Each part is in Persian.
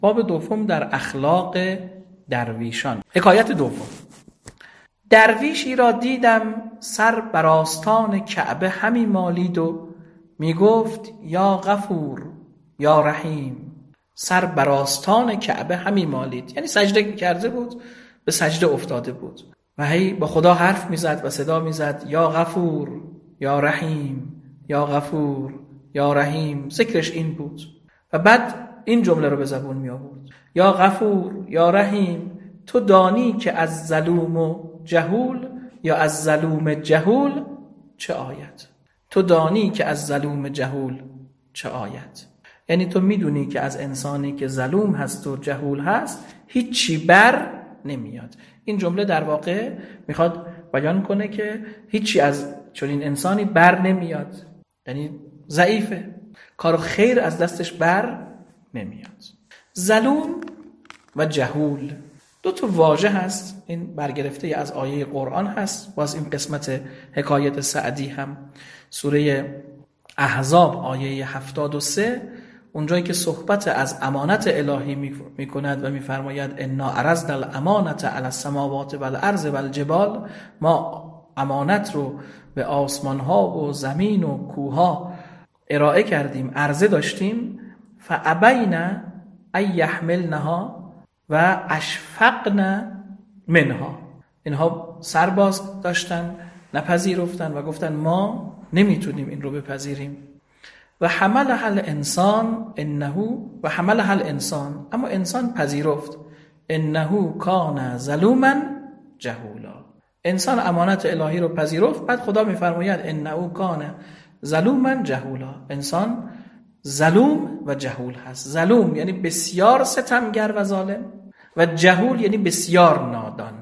باب دوم در اخلاق درویشان. حکایت دوم. درویشی را دیدم سر بر آستان کعبه همی مالید و می گفت یا غفور یا رحیم. سر بر آستان کعبه همی مالید، یعنی سجده کرده بود، به سجده افتاده بود و هی با خدا حرف میزد و صدا میزد یا غفور یا رحیم، یا غفور یا رحیم. ذکرش این بود و بعد این جمله رو به زبون می آورد: یا غفور یا رحیم، تو دانی که از ظلوم و جهول یا از ظلوم جهول چه آید. تو دانی که از ظلوم جهول چه آید، یعنی تو میدونی که از انسانی که ظلوم هست و جهول هست هیچی بر نمیاد. این جمله در واقع میخواد بیان کنه که هیچی از چنین انسانی بر نمیاد، یعنی ضعیفه، کار خیر از دستش بر نمیاد. ظلوم و جهول دو تا واژه هست، این برگرفته از آیه قرآن هست. باز این قسمت حکایت سعدی هم سوره احزاب آیه 73، اونجایی که صحبت از امانت الهی میکند و میفرماید انا عرضنا الامانة علی السماوات والارض والجبال، ما امانت رو به آسمان ها و زمین و کوه ها ارائه کردیم، عرضه داشتیم. فابین ان یحملنها و اشفقن منها، اینها سرباز داشتن، نپذیرفتن و گفتن ما نمیتونیم این رو بپذیریم. و حملها الانسان انه، و حملها الانسان، اما انسان پذیرفت، انه کان ظلوما جهولا. انسان امانت الهی رو پذیرفت، بعد خدا میفرماید انه کان ظلوما جهولا. انسان ظلوم و جهول هست. ظلوم یعنی بسیار ستمگر و ظالم، و جهول یعنی بسیار نادان.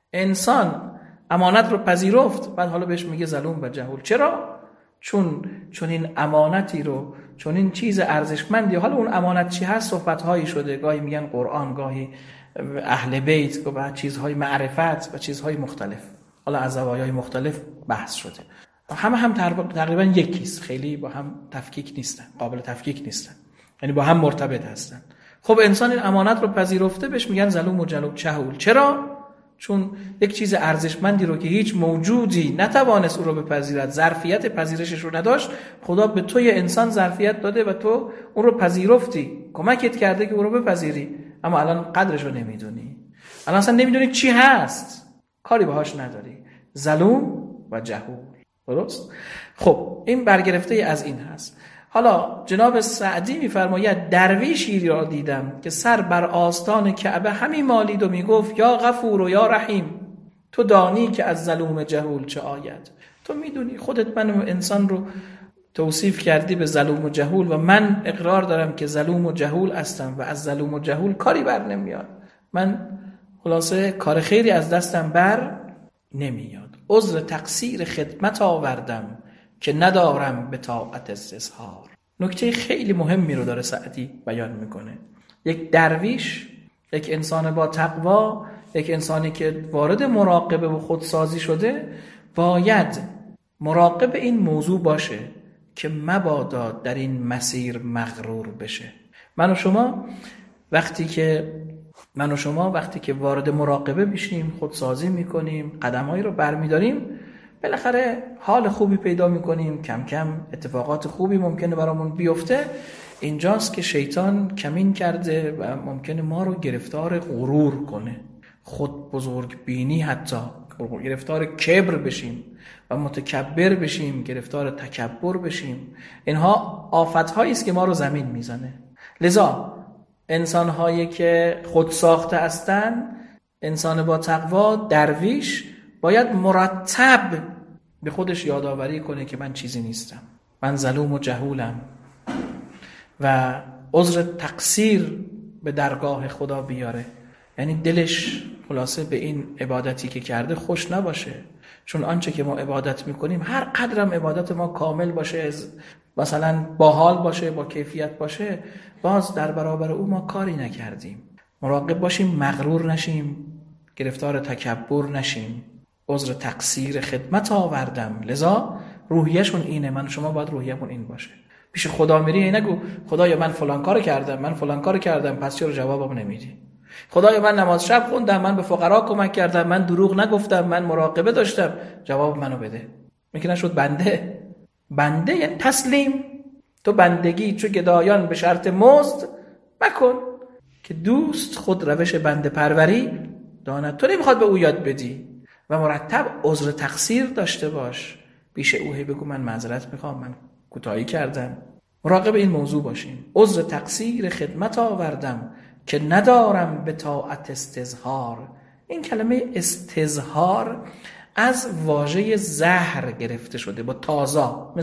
انسان امانت رو پذیرفت، بعد حالا بهش میگه ظلوم و جهول. چرا؟ چون این امانتی رو، چون این چیز ارزشمندی، حالا اون امانت چی هست صحبت‌هایی شده، گاهی میگن قرآن، گاهی اهل بیت، و چیزهای معرفت و چیزهای مختلف، حالا از زوایای مختلف بحث شده. هم تقریبا یکیست، خیلی با هم تفکیک نیستن، قابل تفکیک نیستن، یعنی با هم مرتبط هستن. خب انسان این امانت رو پذیرفته، بهش میگن ظلوم و جهول. چرا؟ چون یک چیز ارزشمندی رو که هیچ موجودی نتوانست او رو بپذیرد، ظرفیت پذیرشش رو نداشت، خدا به توی انسان ظرفیت داده و تو اون رو پذیرفتی، کمکت کرده که او رو بپذیری، اما الان قدرش رو نمیدونی، الان اصلا نمیدونی چی هست، کاری باهاش نداری. ظلوم و جهول. درست؟ خب این برگرفته از این هست. حالا جناب سعدی میفرماید درویشی را دیدم که سر بر آستان کعبه همی مالید و میگفت یا غفور و یا رحیم، تو دانی که از ظلوم جهول چه آید. تو میدونی، خودت من انسان رو توصیف کردی به ظلوم و جهول و من اقرار دارم که ظلوم و جهول هستم و از ظلوم و جهول کاری بر نمیاد. من خلاصه کار خیری از دستم بر نمیاد. عذر تقصیر خدمت آوردم که ندارم به طاقت استظهار. نکته خیلی مهمی رو داره سعدی بیان میکنه. یک درویش، یک انسان با تقوا، یک انسانی که وارد مراقبه و خودسازی شده، باید مراقب این موضوع باشه که مبادا در این مسیر مغرور بشه. من و شما وقتی که وارد مراقبه میشیم، خودسازی میکنیم، قدمهایی رو برمیداریم، بالاخره حال خوبی پیدا میکنیم، کم کم اتفاقات خوبی ممکنه برامون بیفته. اینجاست که شیطان کمین کرده و ممکنه ما رو گرفتار غرور کنه، خود بزرگ بینی، حتی گرفتار کبر بشیم و متکبر بشیم، گرفتار تکبر بشیم. اینها آفت‌هایی است که ما رو زمین میزنه. لذا انسان‌هایی که خود ساخته هستن، انسان با تقوا، درویش، باید مرتب به خودش یادآوری کنه که من چیزی نیستم، من ظلوم و جهولم، و عذر تقصیر به درگاه خدا بیاره. یعنی دلش خلاصه به این عبادتی که کرده خوش نباشه، چون آنچه که ما عبادت میکنیم، هر قدرم عبادت ما کامل باشه، مثلا باحال باشه، با کیفیت باشه، باز در برابر او ما کاری نکردیم. مراقب باشیم مغرور نشیم، گرفتار تکبر نشیم. عذر تقصیر خدمت آوردم. لذا روحیه‌شون اینه، من شما باید روحیه‌مون این باشه. پیش خدا میری نگو خدایا من فلان کارو کردم، من فلان کارو کردم، پس چرا جوابم نمیدی؟ خدایا من نماز شب خوندم، من به فقرا کمک کردم، من دروغ نگفتم، من مراقبه داشتم، جواب منو بده. میگه نشد بنده یعنی تسلیم. تو بندگی چو گدایان به شرط مزد مکن، که دوست خود روش بنده پروری داند. تو نمیخواد به او یاد بدی و مرتب عذر تقصیر داشته باش. پیش او بگو من معذرت میخوام، من کوتاهی کردم. مراقب این موضوع باشیم. عذر تقصیر خدمت آوردم، که ندارم به طاعت استظهار. این کلمه استظهار از واژه زهر گرفته شده، با تازا،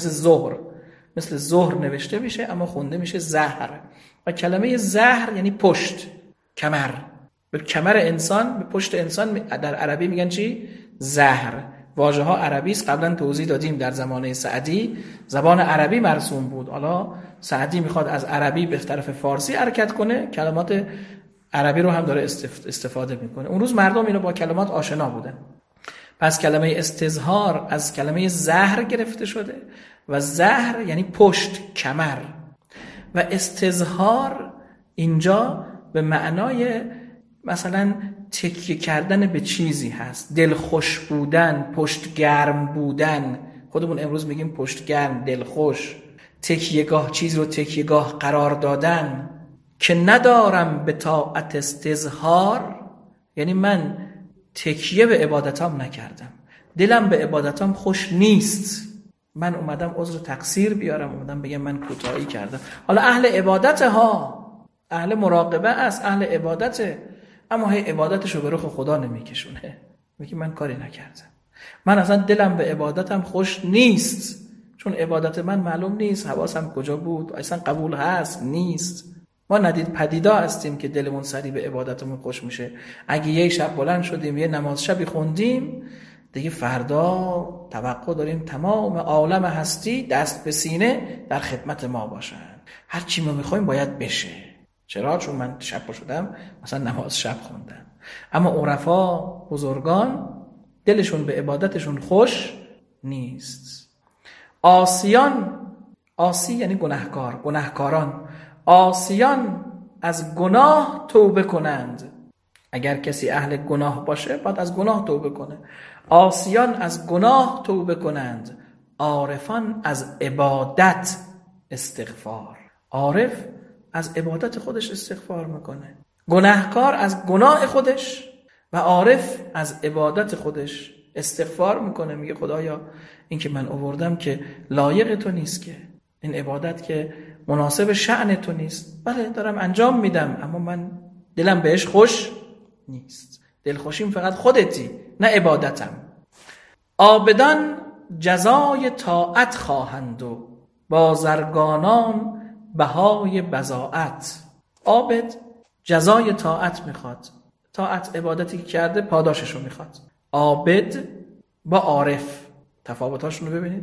مثل ظهر نوشته میشه اما خونده میشه زهر. و کلمه زهر یعنی پشت، کمر. به کمر انسان، به پشت انسان در عربی میگن چی؟ زهر. واژه ها عربی است، قبلا توضیح دادیم در زمانه سعدی زبان عربی مرسوم بود. حالا سعدی میخواد از عربی به طرف فارسی حرکت کنه، کلمات عربی رو هم داره استفاده میکنه. اون روز مردم اینو با کلمات آشنا بودن. پس کلمه استظهار از کلمه زهر گرفته شده و زهر یعنی پشت، کمر. و استظهار اینجا به معنای مثلا تکیه کردن به چیزی هست، دلخوش بودن، پشت گرم بودن. خودمون امروز میگیم پشت گرم، دلخوش. تکیهگاه، چیز رو تکیهگاه قرار دادن. که ندارم به طاعت استظهار یعنی من تکیه به عبادتام نکردم، دلم به عبادتام خوش نیست، من اومدم عذر تقصیر بیارم، اومدم بگم من کوتاهی کردم. حالا اهل عبادت ها، اهل مراقبه است، اهل عبادته، اما هی عبادتشو به رخ خدا نمیکشونه، میگه من کاری نکردم، من اصلا دلم به عبادتم خوش نیست، چون عبادت من معلوم نیست، حواسم کجا بود، اصلا قبول هست نیست. ما ندید پدیدا هستیم که دلمون سری به عبادتمون خوش میشه. اگه یه شب بلند شدیم یه نماز شبی خوندیم، دیگه فردا توقع داریم تمام عالم هستی دست به سینه در خدمت ما باشن، هر چی ما میخوایم باید بشه. چرا؟ چون من شب پا شدم مثلا نماز شب خوندم. اما عرفا، بزرگان، دلشون به عبادتشون خوش نیست. عاصیان، عاصی یعنی گناهکار، گناهکاران، عاصیان از گناه توبه کنند. اگر کسی اهل گناه باشه باید از گناه توبه کنه. عاصیان از گناه توبه کنند، عارفان از عبادت استغفار. عارف از عبادت خودش استغفار میکنه، گناهکار از گناه خودش و عارف از عبادت خودش استغفار میکنه. میگه خدایا این که من آوردم که لایق تو نیست، که این عبادت که مناسب شأن تو نیست، بله دارم انجام میدم اما من دلم بهش خوش نیست، دلخوشیم فقط خودتی نه عبادتم. عابدان جزای طاعت خواهند و بازرگانان بهای بضاعت. عابد جزای طاعت میخواد، طاعت عبادتی که کرده پاداششو میخواد. عابد با عارف تفاوتاشون رو ببینید.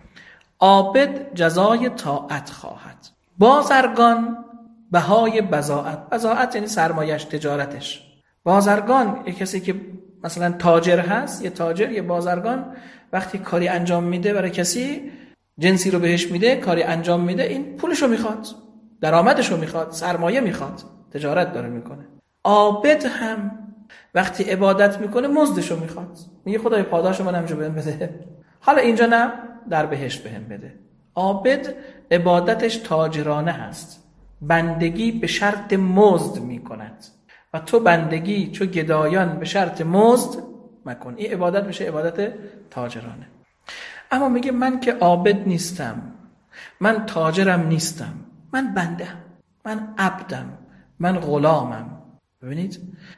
عابد جزای طاعت خواهد، بازرگان بهای بضاعت. بضاعت یعنی سرمایش، تجارتش. بازرگان یه کسی که مثلا تاجر هست، یه تاجر، یه بازرگان وقتی کاری انجام میده برای کسی، جنسی رو بهش میده، کاری انجام میده، این پولشو میخواد، درآمدشو میخواد، سرمایه میخواد، تجارت داره میکنه. عابد هم وقتی عبادت میکنه مزدشو میخواد، میگه خدای پاداشو من همینجا بهم بده، حالا اینجا نه در بهشت بهم بده. عابد عبادتش تاجرانه هست، بندگی به شرط مزد میکند و تو بندگی چو گدایان به شرط مزد مکن. این عبادت میشه عبادت تاجرانه. اما میگه من که عابد نیستم، من تاجرم نیستم، من بندم، من عبدم، من غلامم. ببینید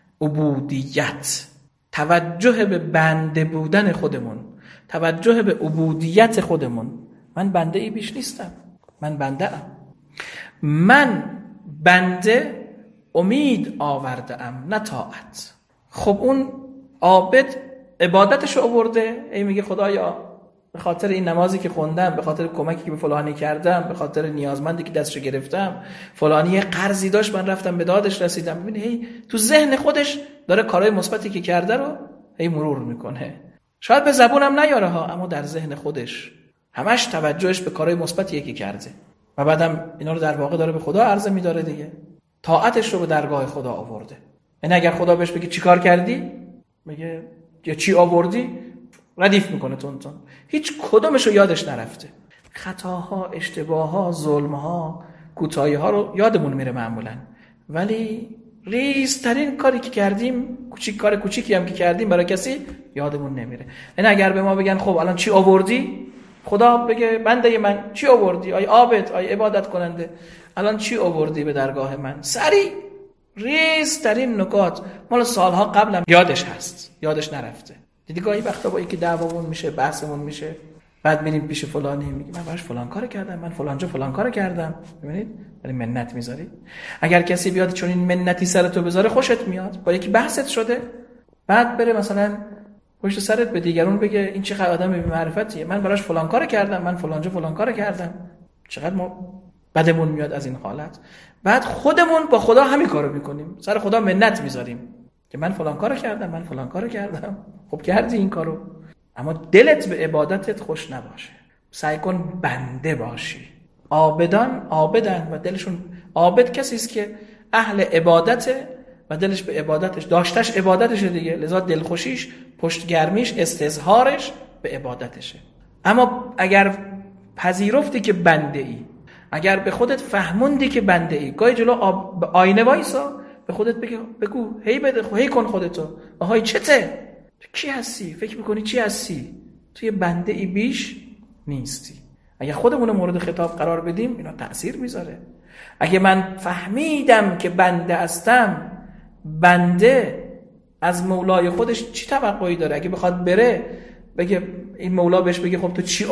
عبودیت، توجه به بنده بودن خودمون، توجه به عبودیت خودمون. من بنده ای بیش نیستم، من بنده ام، من بنده امید آورده ام نه طاعت. خب اون عابد عبادتشو آورده، ای میگه خدایا به خاطر این نمازی که خوندم، به خاطر کمکی که به فلانی کردم، به خاطر نیازمندی که دستشو گرفتم، فلانی یه قرضی داشت من رفتم به دادش رسیدم. ببین هی تو ذهن خودش داره کارهای مثبتی که کرده رو هی مرور میکنه. شاید به زبونم نیاره ها، اما در ذهن خودش همش توجهش به کارهای مثبتیه که کرده. و بعدم اینا رو در واقع داره به خدا عرضه می‌داره دیگه. طاعتش رو به درگاه خدا آورده. یعنی اگر خدا بهش بگه چیکار کردی، بگه یا چی آوردی، ردیف میکنه تون. هیچ کدومش رو یادش نرفته. خطاها، اشتباهها، ظلمها، کوتاهی‌ها رو یادمون میره معمولاً، ولی ریزترین کاری که کردیم، کار کوچیکی هم که کردیم برای کسی یادمون نمیره. یعنی اگر به ما بگن خب الان چی آوردی، خدا بگه بنده من چی آوردی، آی عابد، آی عبادت کننده، الان چی آوردی به درگاه من، سریع ریزترین نکات مال سالها قبلم یادش هست، یادش نرفته. دیدی گاهی وقتا با یکی دعوامون میشه، بحثمون میشه، بعد میریم پیش فلانی، میگه من براش فلان کارو کردم، من فلانجا فلان کارو کردم. ببینید ولی منت میذاری. اگر کسی بیاد چون این منتی سر تو بذاره خوشت میاد، با یکی بحثت شده، بعد بره مثلا پشت سرت به دیگرون بگه این چه آدم بی معرفتیه، من براش فلان کارو کردم، من فلانجا فلان کارو کردم. چقدر ما بدمون میاد از این حالت. بعد خودمون با خدا همین کارو میکنیم، سر خدا منت میذاریم که من فلان کارو کردم، من فلان کارو کردم. خب کردی این کارو، اما دلت به عبادتت خوش نباشه. سعی کن بنده باشی. عابدن و دلشون، عابد کسی است که اهل عبادته و دلش به عبادتش، داشتش عبادتشه دیگه، لذا دلخوشیش، پشتگرمیش، استظهارش به عبادتشه. اما اگر پذیرفتی که بنده ای، اگر به خودت فهموندی که بنده ای، گاهی جلو آینه وایسا به خودت بگو هی کن خودتو، آهای چته؟ تو کی هستی؟ فکر میکنی چی هستی؟ تو یه بنده ای بیش نیستی. اگه خودمون مورد خطاب قرار بدیم اینا تأثیر میذاره. اگه من فهمیدم که بنده هستم، بنده از مولای خودش چی توقعی داره؟ اگه بخواد بره بگه این مولا بهش بگه خب تو چی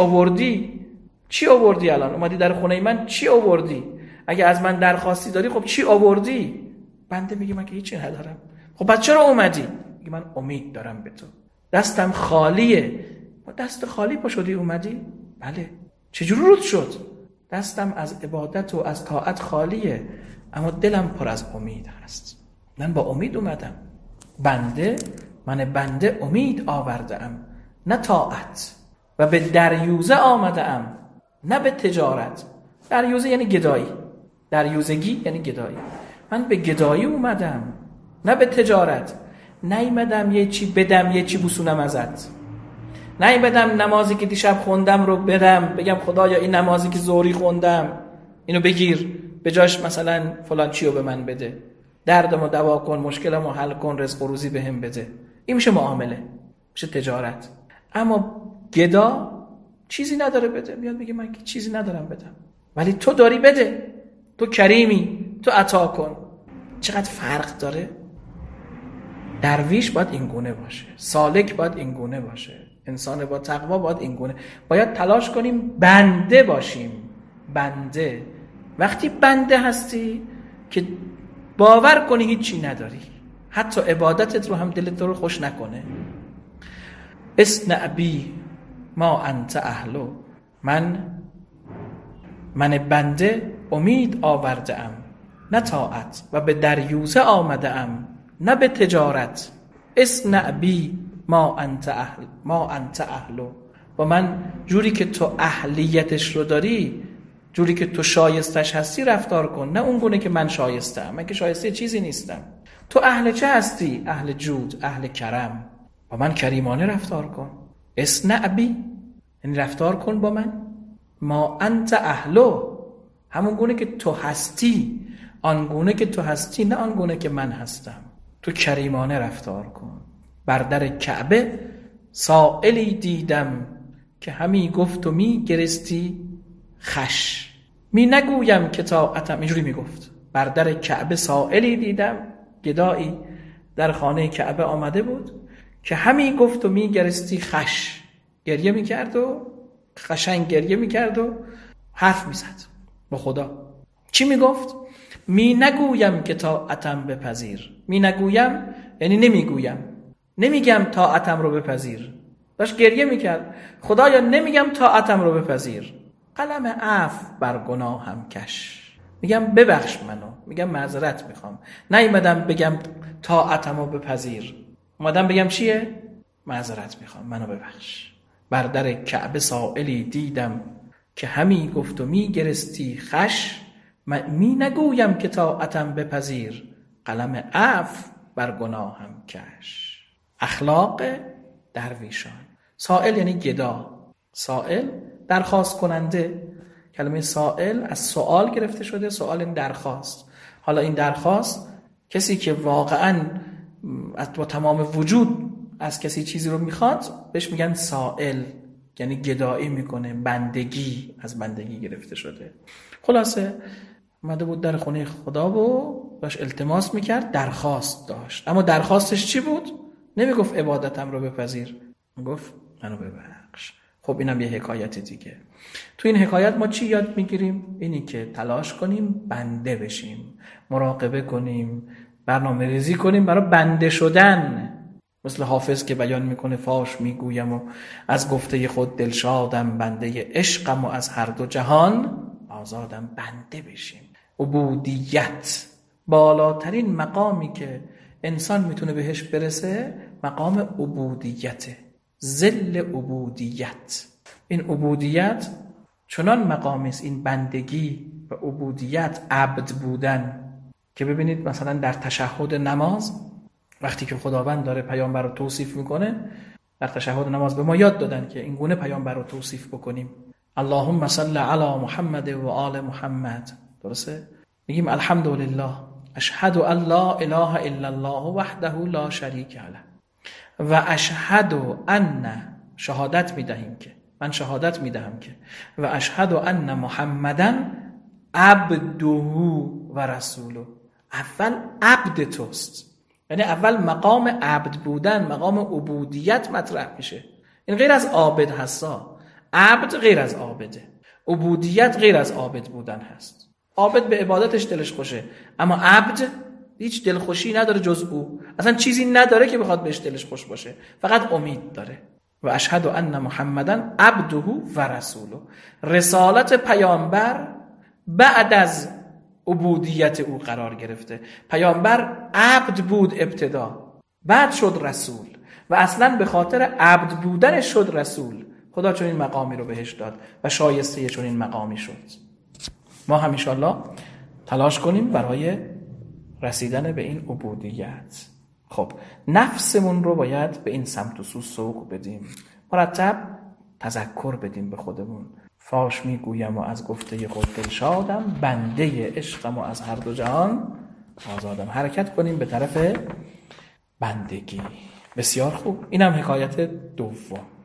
آوردی الان اومدی در خونه من، چی آوردی؟ اگه از من درخواستی داری خب چی آوردی؟ بنده میگه من که هیچی ندارم. خب بعد چرا اومدی؟ میگه من امید دارم به تو، دستم خالیه. با دست خالی پا شدی اومدی؟ بله. چجور رود شد؟ دستم از عبادت و از طاعت خالیه، اما دلم پر از امید هست. من با امید اومدم. من بنده امید آوردم، نه طاعت، و به دریوزه آمدم، نه به تجارت. دریوزه یعنی گدایی، دریوزگی یعنی گدایی. من به گدایی اومدم، نه به تجارت. نیومدم یه چی بدم، یه چی بوسونم ازت. نیومدم نمازی که دیشب خوندم رو بدم، بگم خدایا این نمازی که ظهری خوندم اینو بگیر، به جاش مثلا فلان چیو به من بده، دردمو دوا کن، مشکلمو حل کن، رزق و روزی بهم بده. این میشه معامله، میشه تجارت. اما گدا چیزی نداره بده، میاد میگه من چیزی ندارم بدم، ولی تو داری بده، تو کریمی، تو عطا کن. چقدر فرق داره. درویش باید این گونه باشه، سالک باید این گونه باشه، انسان با تقوا باید این گونه. باید تلاش کنیم بنده باشیم. بنده وقتی بنده هستی که باور کنی هیچی نداری، حتی عبادتت رو هم دلت رو خوش نکنه. اصنع بی ما انت اهلو. من بنده امید آورده ام، نه طاعت، و به دریوزه آمده ام، نه به تجارت. اصنع بی ما انت اهلو. و من جوری که تو اهلیتش رو داری، جوری که تو شایستش هستی رفتار کن، نه اون گونه که من شایستم. من که شایسته چیزی نیستم. تو اهل چه هستی؟ اهل جود، اهل کرم. با من کریمانه رفتار کن. اصنع بی یعنی رفتار کن با من ما انت اهلو، همون گونه که تو هستی، آن گونه که تو هستی، نه آن گونه که من هستم. تو کریمانه رفتار کن. بر در کعبه سائلی دیدم، که همی گفت و می گرستی خش. می نگویم که طاعتم، اینجوری می گفت. بر در کعبه سائلی دیدم، گدایی در خانه کعبه آمده بود که همی گفت و می گرستی خش. گریه می کرد و قشنگ گریه می کرد و حرف می زد با خدا. چی می گفت؟ می نگویم که طاعتم بپذیر. می نگویم یعنی نمیگویم، نمیگم طاعتم رو بپذیر. داشت گریه میکرد، خدایا نمیگم طاعتم رو بپذیر، قلم عفو بر گناهم کش. میگم ببخش منو، میگم معذرت میخوام. نیومدم بگم طاعتم رو بپذیر، اومدم بگم چیه؟ معذرت میخوام، منو ببخش. بر در کعبه سائلی دیدم، که همی گفت و می گرستی خش، می نگویم که طاعتم بپذیر، قلم عفو بر گناهم کش. اخلاق درویشان. سائل یعنی گدا، سائل درخواست کننده. کلمه سائل از سؤال گرفته شده، سؤال این درخواست. حالا این درخواست کسی که واقعاً با تمام وجود از کسی چیزی رو میخواد بهش میگن سائل، یعنی گدایی میکنه، بندگی، از بندگی گرفته شده. خلاصه اومده بود در خونه خدا و باش التماس میکرد، درخواست داشت. اما درخواستش چی بود؟ نمیگفت عبادتم رو بپذیر، میگفت منو ببخش. خب اینم یه حکایت دیگه. تو این حکایت ما چی یاد میگیریم؟ اینی که تلاش کنیم بنده بشیم، مراقبه کنیم، برنامه ریزی کنیم برای بنده شدن. مثل حافظ که بیان میکنه فاش میگویم و از گفته خود دلشادم، بنده عشقم و از هر دو جهان آزادم. بنده بشیم. عبودیت، بالاترین مقامی که انسان میتونه بهش برسه مقام عبودیته، ذل عبودیت. این عبودیت چنان مقامی است، این بندگی و عبودیت، عبد بودن، که ببینید مثلا در تشهد نماز وقتی که خداوند داره پیامبر رو توصیف میکنه، در تشهد نماز به ما یاد دادن که این گونه پیامبر رو توصیف بکنیم. اللهم صل علی محمد و آل محمد. درسته؟ میگیم الحمدلله اشهد ان لا اله الا الله وحده لا شریک له و اشهد ان، شهادت میدهیم که، من شهادت میدهم که، و اشهد ان محمدًا عبده و رسوله. اول عبد توست، یعنی اول مقام عبد بودن، مقام عبودیت مطرح میشه. این غیر از عابد هستا. عبد غیر از عابده، عبودیت غیر از عابد بودن هست. عابد به عبادتش دلش خوشه، اما عبد هیچ دلخوشی نداره جز او، اصلا چیزی نداره که بخواد بهش دلش خوش باشه، فقط امید داره. و اشهد ان محمدًا عبده و رسوله. رسالت پیامبر بعد از عبودیت او قرار گرفته. پیامبر عبد بود ابتدا، بعد شد رسول، و اصلا به خاطر عبد بودنش شد رسول. خدا چون این مقامی رو بهش داد و شایسته چون این مقامی شد. ما هم انشالله تلاش کنیم برای رسیدن به این عبودیت. خب نفسمون رو باید به این سمت و سو سوق بدیم، مرتب تذکر بدیم به خودمون. فاش میگویم و از گفته خود دلشادم، بنده عشقم و از هر دو جهان آزادم. حرکت کنیم به طرف بندگی. بسیار خوب. اینم حکایت دوم.